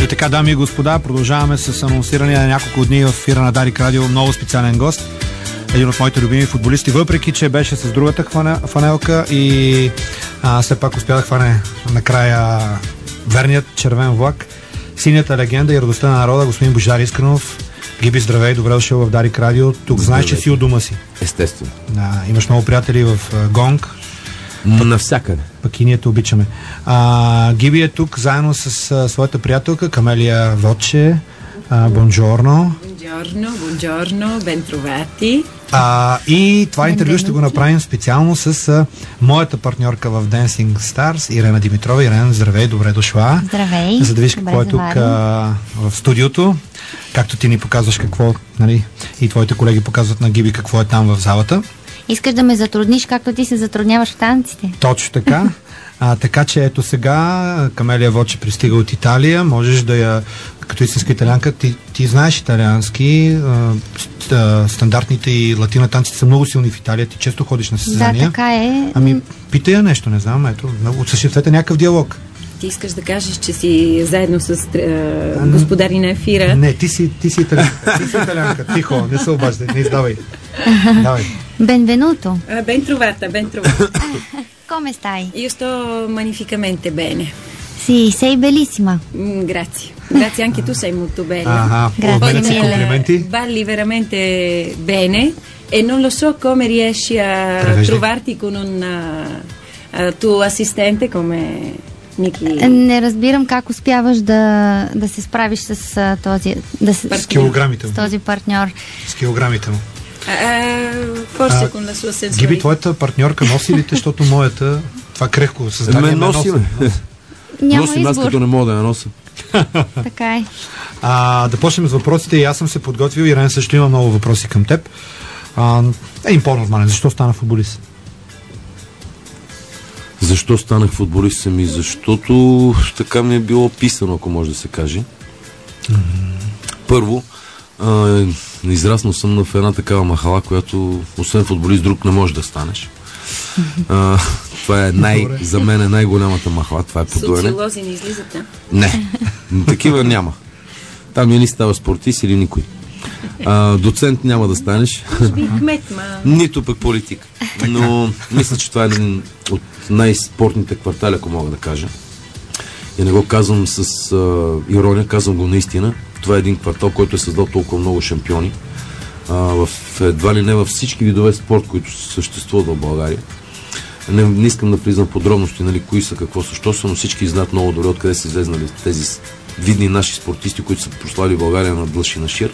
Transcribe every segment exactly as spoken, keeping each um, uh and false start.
така, дами и господа, продължаваме с анонсиране на няколко дни в ефира на Дарик Радио. Много специален гост. Един от моите любими футболисти, въпреки че беше с другата фанелка и а, все пак успя да хване накрая верният червен влак. Синята легенда и радостта на народа, господин Божидар Искренов. Гиби, здравей, добре дошъл в Дарик Радио. Тук знаеш, че си у дома си. Естествено. Да, имаш много приятели в uh, Гонг. Навсякъде. Пък и ние те обичаме. А, Гиби е тук заедно с а, своята приятелка Камелия Воче. А, бонджорно. Бонджорно, бонджорно, бентровати. А, и това интервю ще го направим специално с а, моята партньорка в Dancing Stars, Ирена Димитрова. Ирена, здравей, добре дошла. Здравей. За да видиш какво е тук а, в студиото. Както ти ни показваш какво, нали, и твоите колеги показват на Гиби какво е там в залата. Искаш да ме затрудниш, както ти се затрудняваш в танците. Точно така. А, така че ето сега Камелия Воче пристига от Италия. Можеш да я, като истинска италианка, ти, ти знаеш италиански, а, а, стандартните и латина танците са много силни в Италия. Ти често ходиш на състезания. Да, така е. Ами, питай я нещо, не знам. Ето, осъществете някакъв диалог. Ти искаш да кажеш, че си заедно с а, господари на ефира. Не, ти си, ти си италианка. Ти си италианка. Тихо, не се обаждай, не издавай. Давай. Benvenuto. Ah, ben trovata, ben trovata. Come stai? Io sto magnificamente bene. Sì, sei bellissima. Mm, grazie. Grazie, anche tu sei molto bella. Ah, grazie mille. Complimenti. Balli veramente bene e non lo so come riesci a Prevede. trovarti con un uh, tuo assistente come Ники. Не разбирам как успяваш да, да се справиш с uh, този да с, с килограмите му. С този партньор. С килограмите му. Forse con la sua sensualità. Гиби, твоята партньорка носи ли те, защото моята това крехко създание ме носи. Няма носи нас, като не мога да я нося. Така е. А, да почнем с въпросите. И аз съм се подготвил. Ирен също има много въпроси към теб. А, един по-нормален. Защо стана футболист? Защо станах футболист? Ми защото така ми е било писано, ако може да се каже. Mm-hmm. Първо, а, израснал съм в една такава махала, която освен футболист друг не може да станеш. А, това е най, за мен е най-голямата махала. Това е Подуене. Социолози не излизат, да? Не, такива няма. Там или става спортист, или никой. А, доцент няма да станеш. Кмет, ма... Нито пък политик. Но мисля, че това е един от най-спортните квартали, ако мога да кажа. И не го казвам с а, ирония, казвам го наистина. Това е един квартал, който е създал толкова много шампиони. А, в, едва ли не във всички видове спорт, които съществуват в България. Не, не искам да влизам в подробности, нали, кои са, какво са, що са, но всички знаят много добре откъде са излезнали тези видни наши спортисти, които са прославили България на длъж и на шир.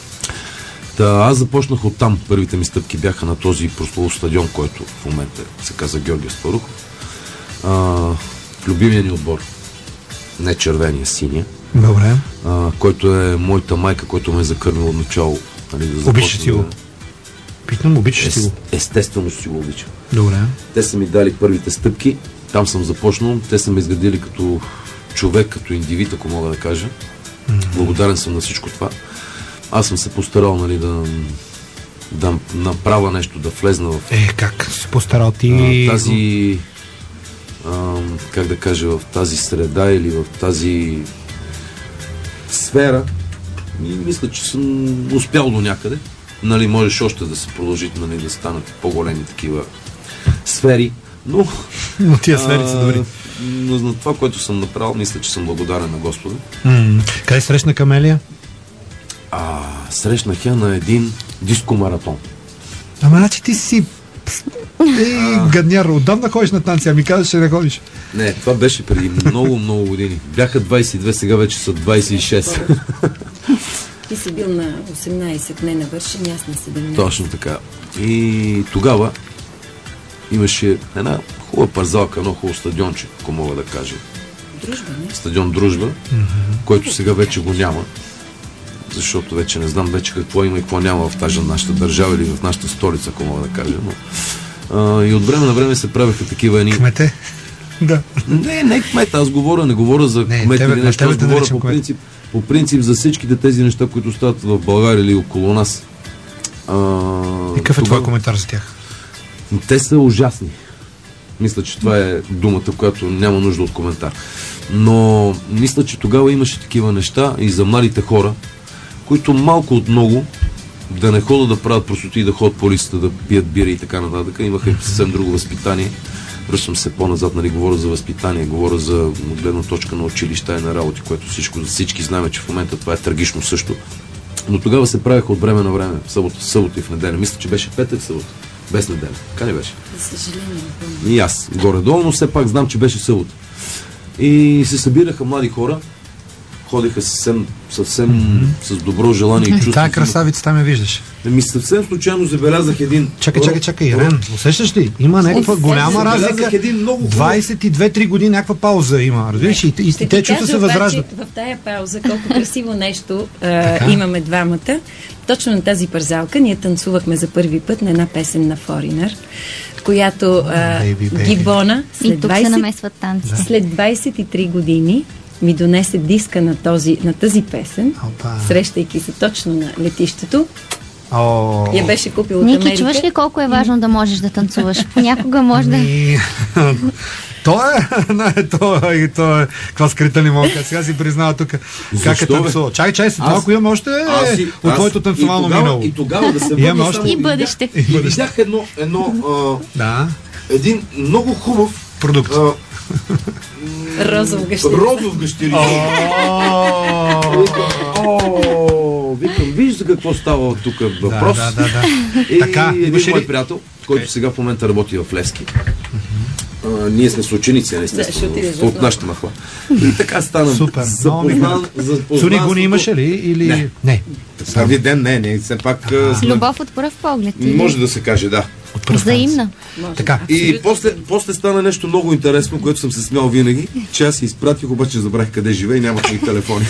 Та, аз започнах оттам. Първите ми стъпки бяха на този прословут стадион, който в момента се казва Георги Аспарухов. А, в любимия ни отбор. Не червения, синия. Добре. А, който е моята майка, който ме е закърнил от начало. Нали, да обичаш си го? Питам, обичаш си го? Естествено си го обичам. Добре. Те са ми дали първите стъпки. Там съм започнал. Те са ме изградили като човек, като индивид, ако мога да кажа. Mm-hmm. Благодарен съм на всичко това. Аз съм се постарал, нали, да, да направя нещо, да влезна в... Е, как се постарал ти? А, тази... А, как да кажа, в тази среда или в тази сфера. И мисля, че съм успял до някъде. Нали, можеш още да се продължи, нали, да станат по-големи такива сфери. Но... Но тия сфери са добри. Но на това, което съм направил, мисля, че съм благодарен на Господа. М-м. Къде срещна Камелия? А, срещнах я на един дискомаратон. Ама, значи ти си Ей, гадняр, отдавна ходиш на танци, а ми казваш, че не ходиш. Не, това беше преди много, много години. Бяха двайсет и две, сега вече са двайсет и шест. Ти си бил на осемнайсет, не навършен, аз на седемнайсет. Точно така. И тогава имаше една хубава парзалка, едно хубаво стадионче, ако мога да кажа. Дружба, не? Стадион Дружба, mm-hmm. който сега вече го няма. Защото вече не знам вече какво има и какво няма в тази нашата държава или в нашата столица, ако мога да кажа. Но, а, и от време на време се правеха такива едни... Кмете? Да. Не, не кмет, аз говоря, не говоря за не, кмет или нещо, аз да говоря по принцип, по принцип за всичките тези неща, които стават в България или около нас. А, и какъв е твой коментар за тях? Те са ужасни. Мисля, че това е думата, която няма нужда от коментар. Но мисля, че тогава имаше такива неща и за младите хора, които малко от много да не ходят да правят простоти и да ходят по улицата, да пият бира и така нататък. Имаха и съвсем друго възпитание. Връщам се по-назад, нали, говоря за възпитание, говоря за гледна точка на училища и на работи, което всичко, всички знаем, че в момента това е трагично също. Но тогава се правеха от време на време, в събота, в събота и в неделя. Мисля, че беше петък в събота, без неделя. Така ли беше? За съжаление. И аз, горе-долу, но все пак знам, че беше събота. И се събираха млади хора, ходиха съвсем, съвсем mm-hmm. с добро желание и чувство. Тая красавица там я виждаш. Ами съвсем случайно забелязах един... Чакай, чакай, чакай, Ирен, усещаш ли? Има някаква голяма разлика. двайсет и две-три години някаква пауза има. Разбираш? И, и, и те чувства се възраждат. В тая пауза, колко красиво нещо а, имаме двамата. Точно на тази парзалка ние танцувахме за първи път на една песен на Foreigner, която а, baby, baby. Гибона след, двайсет, да. след двайсет и три години ми донесе диска на, този, на тази песен, Опа. Срещайки се точно на летището. Oh. Я беше купил от Ники, Америка. чуваш ли колко е важно да можеш да танцуваш? Понякога може да... То е, то е, то е, каква скрита лимонка. Сега си признава тук как е танцувал. Чай, чай, след малко имаме още си, от твоето танцовално минало. И тогава да се върна още... И бъдеще. И видях едно, едно а, да. един много хубав продукт. А, розов гъщерин. Розов гъщерин. Викам, виж за какво става тук въпрос. Да, да, да. И така, един мой приятел, който сега в момента работи в Левски. Uh, ние сме съученици, естествено, да, от нашата махла. И така стана. Супер. Запознан, запознан. Суни го не имаше ли? Или... Не. Не. Първи ден не, не. Все пак... С любов от пръв поглед. Или... Може да се каже, да. Взаимна. Така. И после, после стана нещо много интересно, което съм се смял винаги, че аз си изпратих, обаче забравих къде живее и нямах ни телефони.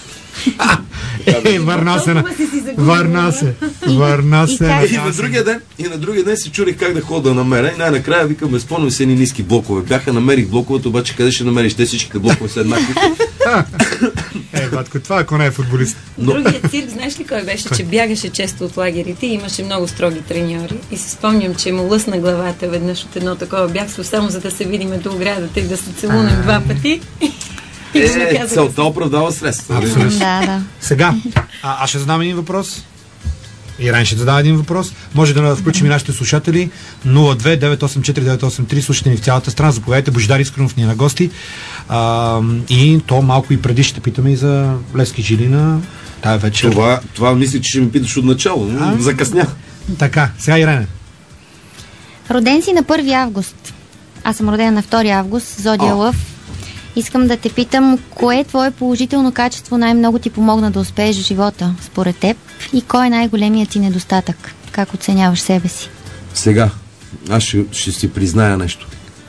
Е, върна се, върна се, върна се. И на другия ден, и на другия ден си чурих как да хода да намеря и най-накрая викаме, спомням се едни ниски блокове. Бяха, намерих блоковете, обаче къде ще намериш? Те всичките блокове са еднакви. Е, батко, това ако не е футболист. Другият цирк, знаеш ли кой беше, че бягаше често от лагерите и имаше много строги треньори и си спомням, че му лъсна главата веднъж от едно такова бягство, само за да се видиме до оградата и да се целунем два пъти. Е, целта оправдава средства. Абсолютно. Да, да. Сега, а, аз ще задам един въпрос. Иран ще задава един въпрос. Може да включим и нашите слушатели. нула две девет осем четири девет осем три. Слушайте ни в цялата страна. Заповядайте. Божидар Искренов ни е на гости. А, и то малко и преди ще питаме и за Левски Жилина тая вечер. Това, това мисля, че ще ми питаш от начало. А? Закъснях. Така, сега Ирене. Роден си на първи август. Аз съм родена на втори август. Зодия Лъв. Искам да те питам, кое твое положително качество най-много ти помогна да успееш в живота, според теб, и кой е най-големият ти недостатък? Как оценяваш себе си? Сега, аз ще, ще си призная нещо.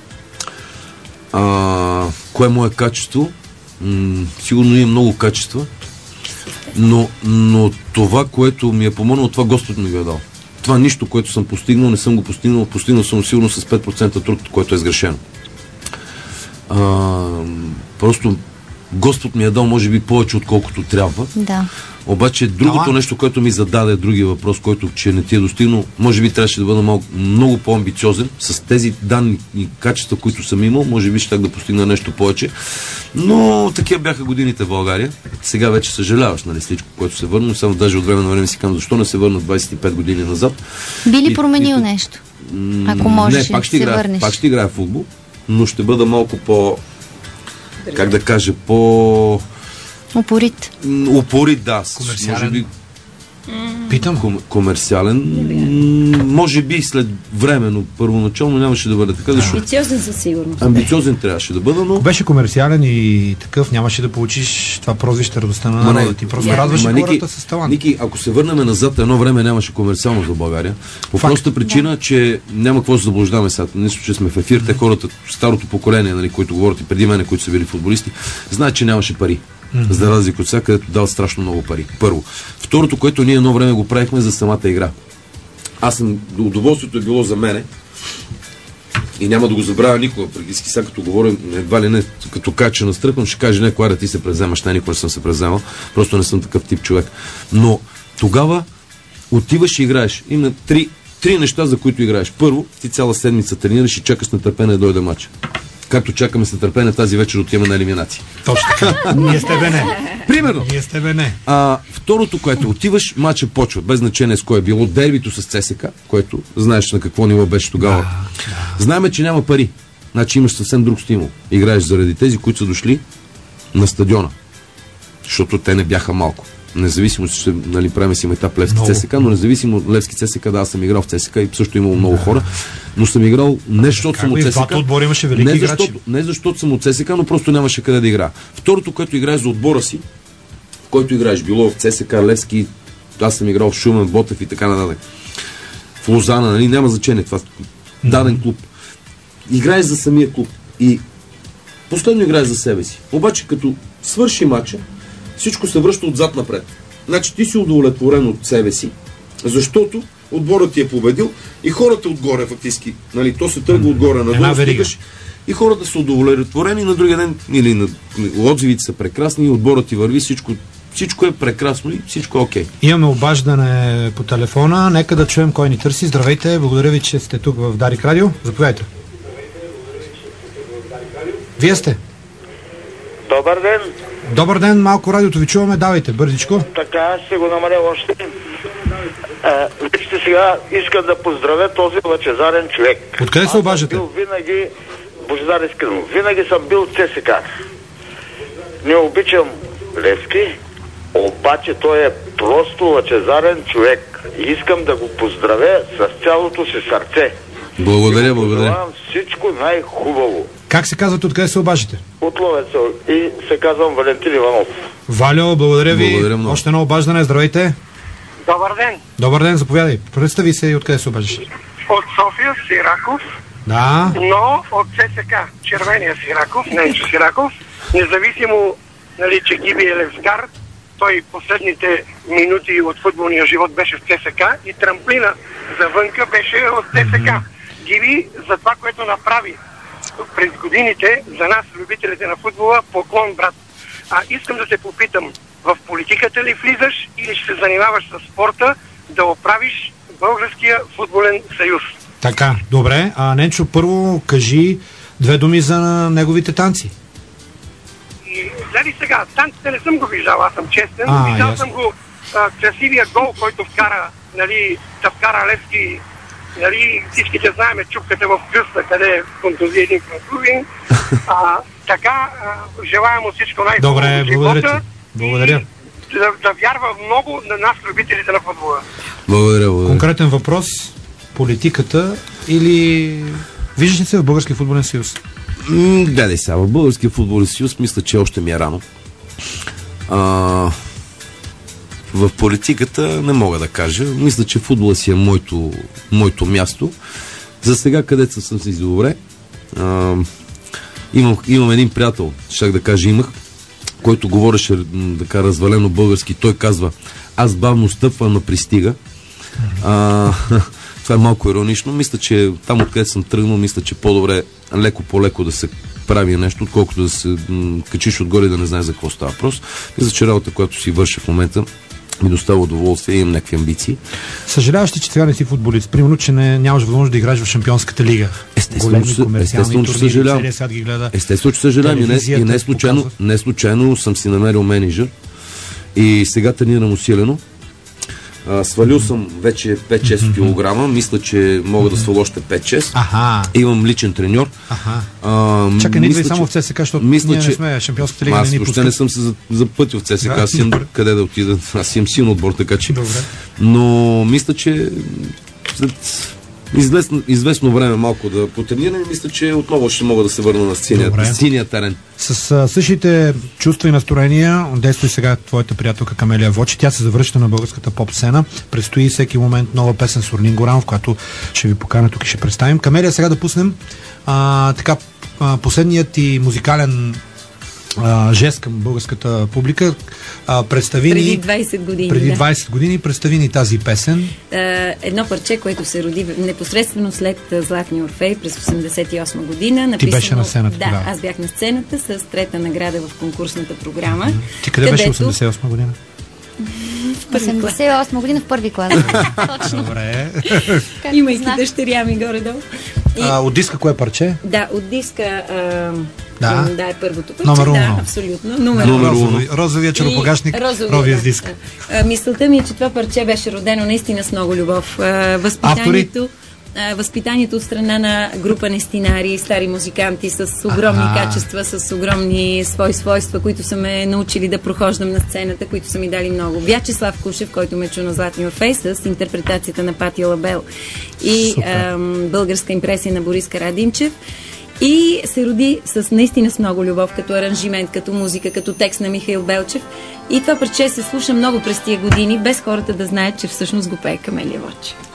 А, кое е мое качество? М- сигурно има много качества, но, но това, което ми е помогнало, това Господ ми го е дал. Това нищо, което съм постигнал, не съм го постигнал, постигнал съм сигурно с пет процента труд, което е сгрешено. А, просто Господ ми е дал, може би, повече отколкото трябва. Да. Обаче другото Ала? нещо, което ми зададе, другия въпрос, който че не ти е достигнал, може би трябваше да бъда малко, много по-амбициозен. С тези данни и качества, които съм имал, може би ще да постигна нещо повече. Но такива бяха годините в България. Сега вече съжаляваш, нали, всичко, което се върна. Само даже от време на време си казвам, защо не се върна двайсет и пет години назад. Би ли променил и, нещо? Ако можеш, не, пак ще се играя, върнеш. Пак ще играя в футбол, но ще бъда малко по... как да кажа, по... Упорит. Упорит, да. Комерциален. Може би... Питам. Ком, комерциален. М- може би след време, но първоначално нямаше да бъде така. Защото... Амбициозен със сигурност. Амбициозен трябваше да бъда, но... Ако беше комерциален и такъв, нямаше да получиш това прозвище радостта на народа. Ти просто yeah. радваше Ма, хората Ники, с талант. Ники, ако се върнем назад, едно време нямаше комерциалност в България. По Факт. простата причина, да. че няма какво да се заблуждаваме сега. Нищо, че сме в ефир, те хората, старото поколение, нали, които говорят и преди мене, които са били футболисти, знаят, че нямаше пари. Mm-hmm. За разлика от сега, където дават страшно много пари. Първо. Второто, което ние едно време го правихме за самата игра. Аз съм, удоволствието е било за мене и няма да го забравя никога. Преди сега, като говорим, едва ли не, като кача настръпвам, ще каже, не, Клара, ти се преземаш, не, никога не съм се преземал. Просто не съм такъв тип човек. Но тогава отиваш и играеш. Има три, три неща, за които играеш. Първо, ти цяла седмица тренираш и чакаш на търпение да дойде матч. както чакаме с нетърпение тази вечер отиваме на елиминация. Точно така. Ние с тебе не. Примерно. Ние с тебе не. А, второто, което отиваш, матчът почва, без значение с кое е било. Дербито с ЦСКА, което знаеш на какво ниво беше тогава. Да, да. Знаеме, че няма пари. Значи имаш съвсем друг стимул. Играеш заради тези, които са дошли на стадиона. Защото те не бяха малко. Независимо, че нали, правим си етап Левски ЦСКА, но независимо от Левски ЦСКА, да, аз съм играл в ЦСКА и също имало много хора, но съм играл не защото съм от ЦСКА, не защото, не защото съм от ЦСКА, но просто нямаше къде да игра. Второто, което играеш за отбора си, в който играеш, било в ЦСКА, Левски, аз съм играл в Шумен, Ботев и така нататък. В Лозана, нали, няма значение това. Даден клуб. Играеш за самия клуб и последно играеш за себе си. Обаче като свърши матча, всичко се връща отзад напред. Значи ти си удовлетворен от себе си, защото отборът ти е победил и хората отгоре фактически, нали, то се тръгва отгоре надолу, стигаш, и хората са удовлетворени на другия ден, или на, отзивите са прекрасни, и отборът ти върви, всичко, всичко е прекрасно и всичко е окей. Okay. Имаме обаждане по телефона, нека да чуем кой ни търси. Здравейте, благодаря ви, че сте тук в Дарик Радио. Заповядайте. Вие сте. Добър ден. Добър ден, малко радиото ви чуваме, давайте, бързичко. Така, ще го намаля още. Вижте сега, искам да поздравя този лъчезарен човек. Откъде се обаждате? Аз съм бил винаги, Божидар Искренов, винаги съм бил ЦСКА. Не обичам Левски, обаче той е просто лъчезарен човек. И искам да го поздравя с цялото си сърце. Благодаря, благодаря. Всичко най-хубаво. Как се казвате, откъде се обаждате? От Ловеца и се казвам Валентин Иванов. Валио, благодаря ви. Благодаря. Още едно обаждане, здравейте. Добър ден. Добър ден, заповядай. Представи се и откъде се обаждаш. От София, Сираков. Да. Но от ЦСКА, червения Сираков, Ненчо Сираков. Независимо, нали, че Гиби е левскар, той последните минути от футболния живот беше в ЦСКА и трамплина завънка беше от ЦСКА. Гиби за това, което направи през годините за нас, любителите на футбола, поклон, брат. А искам да те попитам, в политиката ли влизаш или ще се занимаваш с спорта да оправиш Българския футболен съюз? Така, добре. А Ненчо, първо кажи две думи за неговите танци. И дали сега, танците не съм го виждал, аз съм честен. А, виждал ясно. съм го а, красивия гол, който вкара, нали, да вкара Левски. Нали, всичките знаеме чупката в кръста, къде е контузия един към другин. А, така, а, желая му всичко най-хубаво. Добре, благодаря ти. Благодаря. Да, да вярва много на нас, любителите на футбола. Благодаря, благодаря. Конкретен въпрос. Политиката или виждаш ли се в Българския футболен съюз? М, гледай сега, в Българския футболен съюз мисля, че още ми е рано. А, в политиката не мога да кажа. Мисля, че футбола си е моето, моето място. За сега, където съм си добре. А, имам, имам един приятел, щях да кажа имах, който говореше така развалено български. Той казва: аз бавно стъпвам, но пристига. А, това е малко иронично. Мисля, че там, откъдето съм тръгнал, мисля, че по-добре леко по леко да се прави нещо, отколкото да се м- качиш отгоре и да не знаеш за какво става въпрос. Мисля, че работа, която си върша в момента, ми достава удоволствие и имам някакви амбиции. Съжаляваш ли, че сега не си футболист? Примерно, че не, нямаш възможност да играеш в Шампионската лига. Естествено, че, естествено, че съжалявам. Естествено, че съжалявам. И не, и не, случайно, не случайно съм си намерил менеджер и сега тренирам усилено. А, свалил съм вече пет-шест килограма. Мисля, че мога да сваля още пет-шест. Аха. Имам личен треньор. Аха. А, Чакай, не идвай мисля, само че- в ЦСКА, защото мисля, ние че- не сме Шампионската лига. Аз не ни въобще не пускат. съм се за- запътил в ЦСКА. Да, Аз имам добре. къде да отида. Аз имам силен отбор, така че. Добре. Но мисля, че след известно, известно време малко да потренирам и мисля, че отново ще мога да се върна на синия, Добре. на синия терен. С а, същите чувства и настроения действа и сега твоята приятелка Камелия Вочи. Тя се завръща на българската поп-сцена. Предстои всеки момент нова песен с Орлин Горанов, която ще ви поканя тук и ще представим. Камелия, сега да пуснем а, така а, последният ти музикален а, жест към българската публика. А, представи Преди ни... двайсет години. Преди да. двайсет години представи ни тази песен. Е, едно парче, което се роди непосредствено след е, Златния Орфей през осемдесет и осма година. Написано, беше на сцената Да, тогава. аз бях на сцената с трета награда в конкурсната програма. Ти къде беше където- осемдесет и осма година? осемдесет и осма година в първи клас. Точно. Добре. Както Имайки знах. дъщеря ми горе-долу. И... А, от диска кое парче? Да, от диска а... да. да, е първото парче. Номер да, абсолютно. Номер Розови, розовия червопогашник, ровия с диск. А, мисълта ми е, че това парче беше родено наистина с много любов. А, възпитанието... Автори? Възпитанието от страна на група нестинари, стари музиканти с огромни А-а. качества, с огромни свои свойства, които са ме научили да прохождам на сцената, които са ми дали много. Вячеслав Кушев, който ме чу на Златния Орфей с интерпретацията на Пати Лабел и ам, българска импресия на Борис Карадимчев. И се роди с наистина с много любов, като аранжимент, като музика, като текст на Михаил Белчев. И това парче се слуша много през тия години, без хората да знаят, че всъщност го пее Камелия Вочи.